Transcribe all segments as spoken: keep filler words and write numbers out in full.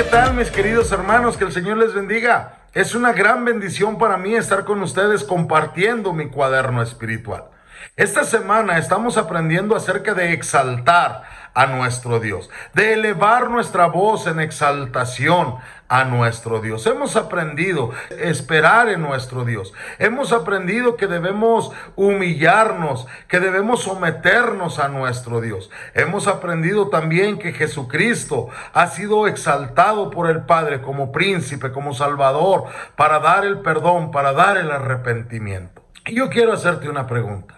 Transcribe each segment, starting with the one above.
tal, mis queridos hermanos? Que el Señor les bendiga. Es una gran bendición para mí estar con ustedes compartiendo mi cuaderno espiritual. Esta semana estamos aprendiendo acerca de exaltar a nuestro Dios, de elevar nuestra voz en exaltación a nuestro Dios. Hemos aprendido a esperar en nuestro Dios. Hemos aprendido que debemos humillarnos, que debemos someternos a nuestro Dios. Hemos aprendido también que Jesucristo ha sido exaltado por el Padre como príncipe, como Salvador, para dar el perdón, para dar el arrepentimiento. Y yo quiero hacerte una pregunta.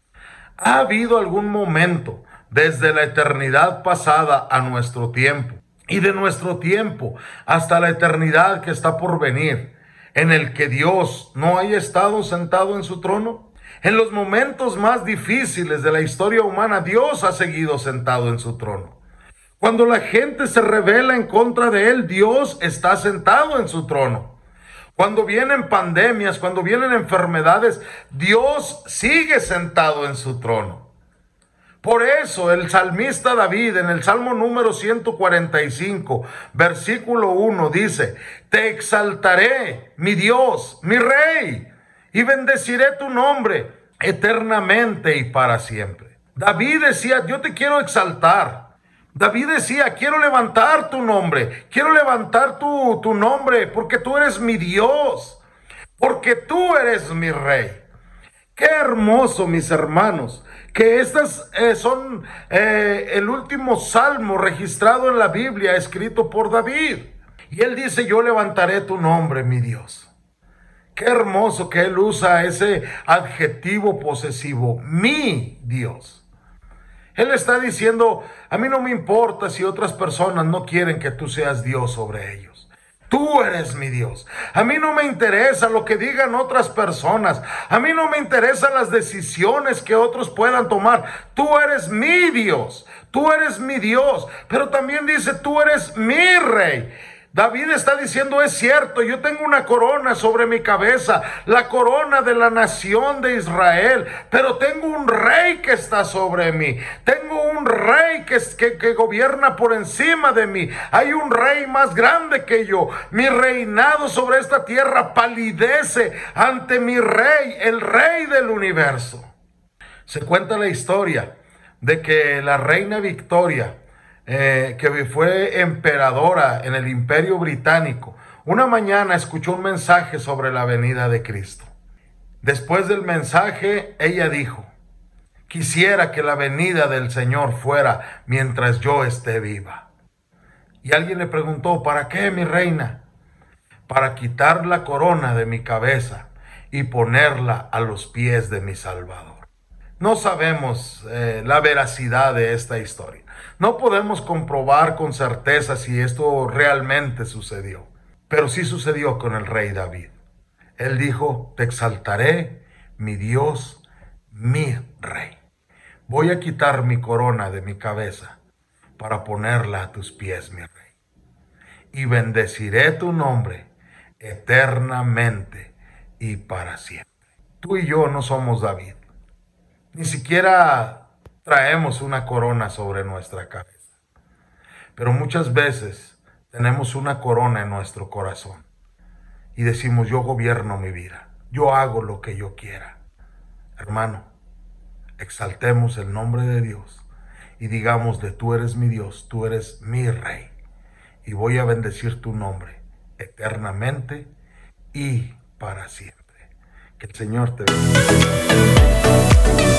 ¿Ha habido algún momento desde la eternidad pasada a nuestro tiempo y de nuestro tiempo hasta la eternidad que está por venir en el que Dios no haya estado sentado en su trono? En los momentos más difíciles de la historia humana, Dios ha seguido sentado en su trono. Cuando la gente se rebela en contra de Él, Dios está sentado en su trono. Cuando vienen pandemias, cuando vienen enfermedades, Dios sigue sentado en su trono. Por eso el salmista David en el Salmo número ciento cuarenta y cinco, versículo uno dice: te exaltaré, mi Dios, mi Rey, y bendeciré tu nombre eternamente y para siempre. David decía: yo te quiero exaltar. David decía: quiero levantar tu nombre, quiero levantar tu, tu nombre, porque tú eres mi Dios, porque tú eres mi Rey. Qué hermoso, mis hermanos, que estas eh, son eh, el último salmo registrado en la Biblia, escrito por David. Y él dice: yo levantaré tu nombre, mi Dios. Qué hermoso que él usa ese adjetivo posesivo, mi Dios. Él está diciendo: a mí no me importa si otras personas no quieren que tú seas Dios sobre ellos. Tú eres mi Dios. A mí no me interesa lo que digan otras personas. A mí no me interesan las decisiones que otros puedan tomar. Tú eres mi Dios. Tú eres mi Dios. Pero también dice: tú eres mi Rey. David está diciendo: es cierto, yo tengo una corona sobre mi cabeza, la corona de la nación de Israel, pero tengo un rey que está sobre mí, tengo un rey que, que, que gobierna por encima de mí, hay un rey más grande que yo, mi reinado sobre esta tierra palidece ante mi rey, el rey del universo. Se cuenta la historia de que la reina Victoria, Eh, que fue emperadora en el Imperio Británico, una mañana escuchó un mensaje sobre la venida de Cristo. Después del mensaje, ella dijo: quisiera que la venida del Señor fuera mientras yo esté viva. Y alguien le preguntó: ¿para qué, mi reina? Para quitar la corona de mi cabeza y ponerla a los pies de mi Salvador. No sabemos eh, la veracidad de esta historia. No podemos comprobar con certeza si esto realmente sucedió. Pero sí sucedió con el rey David. Él dijo: te exaltaré, mi Dios, mi Rey. Voy a quitar mi corona de mi cabeza para ponerla a tus pies, mi Rey. Y bendeciré tu nombre eternamente y para siempre. Tú y yo no somos David. Ni siquiera traemos una corona sobre nuestra cabeza. Pero muchas veces tenemos una corona en nuestro corazón y decimos: yo gobierno mi vida, yo hago lo que yo quiera. Hermano, exaltemos el nombre de Dios y digámosle: tú eres mi Dios, tú eres mi Rey, y voy a bendecir tu nombre eternamente y para siempre. Que el Señor te bendiga.